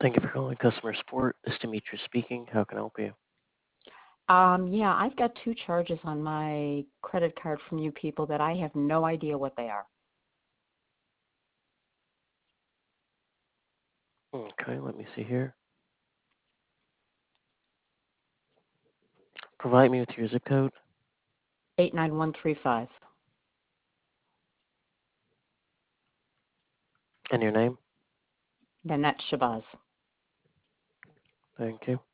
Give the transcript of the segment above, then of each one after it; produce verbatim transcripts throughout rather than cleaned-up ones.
Thank you for calling customer support. This is Demetrius speaking. How can I help you? Um, yeah, I've got two charges on my credit card from you people that I have no idea what they are. Okay, let me see here. Provide me with your zip code eight nine one three five. and your name. Nanette Shabazz. Thank you.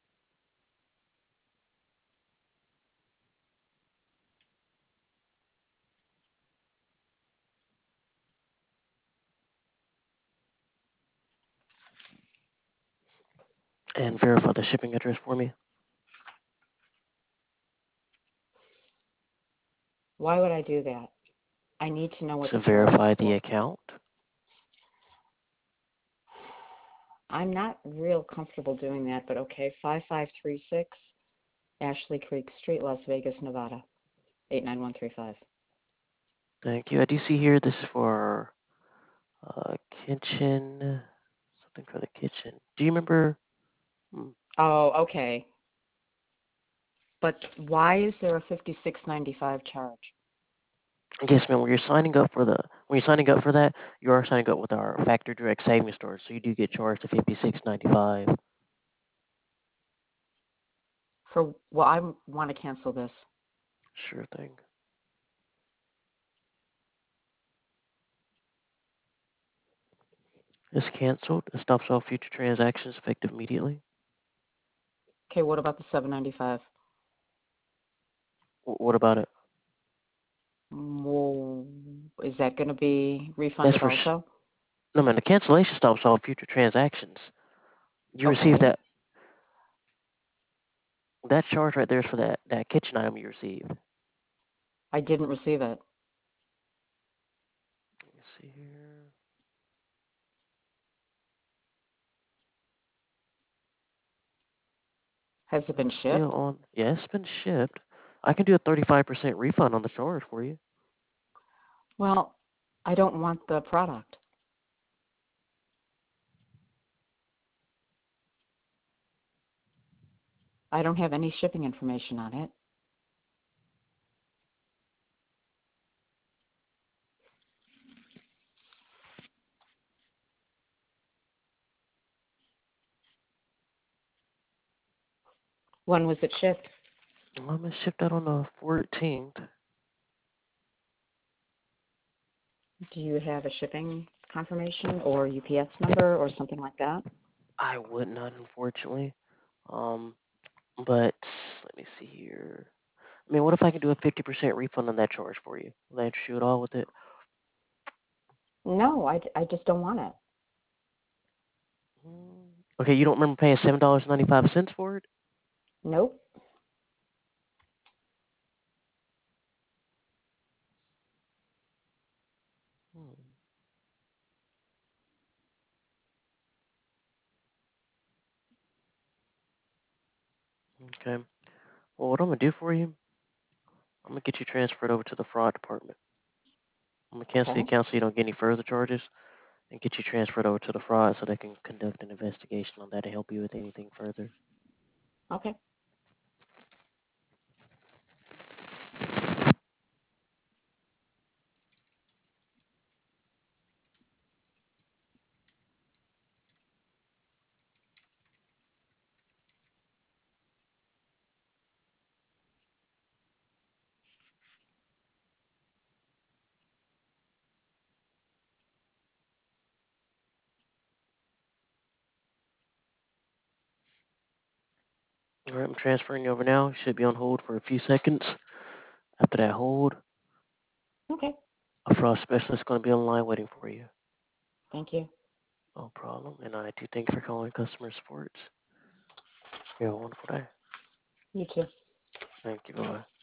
And verify the shipping address for me Why would I do that? I need to know what to the charge is verify the for. account. I'm not real comfortable doing that, but okay. five five three six Ashley Creek Street, Las Vegas, Nevada. eight nine one three five. Thank you. I do see here this is for uh, kitchen, something for the kitchen. Do you remember? Hmm, Oh, okay. But why is there a fifty-six ninety-five charge? Yes, ma'am. When you're signing up for the when you're signing up for that, you are signing up with our Factory Direct Savings Store, so you do get charged the fifty-six ninety-five. For well, I want to cancel this. Sure thing. It's canceled. It stops all future transactions effective immediately. Okay, what about the seven ninety-five? W- What about it? Well, is that going to be That's refunded for s- also? no man. The cancellation stops all future transactions. You receive Okay, that that charge right there is for that that kitchen item you received. I didn't receive it. Let me see here. Has it been It's still shipped? on. Yeah, it's been shipped. I can do a thirty-five percent refund on the charge for you. Well, I don't want the product. I don't have any shipping information on it. When was it shipped? I'm gonna ship that on the fourteenth. Do you have a shipping confirmation or U P S number or something like that? I would not, unfortunately. Um, but let me see here. I mean, what if I can do a fifty percent refund on that charge for you? Will that interest you at all with it? No, I, I just don't want it. Mm. Okay, you don't remember paying seven dollars and ninety-five cents for it? Nope. Hmm. Okay. Well, what I'm gonna do for you, I'm gonna get you transferred over to the fraud department. I'm gonna cancel the Okay. account so you don't get any further charges, and get you transferred over to the fraud so they can conduct an investigation on that and help you with anything further. Okay. All right, I'm transferring you over now. You should be on hold for a few seconds. After that hold, Okay. a fraud specialist is going to be on the line waiting for you. Thank you. No problem. And I do thank you for calling customer support. You have a wonderful day. You too. Thank you. Bye.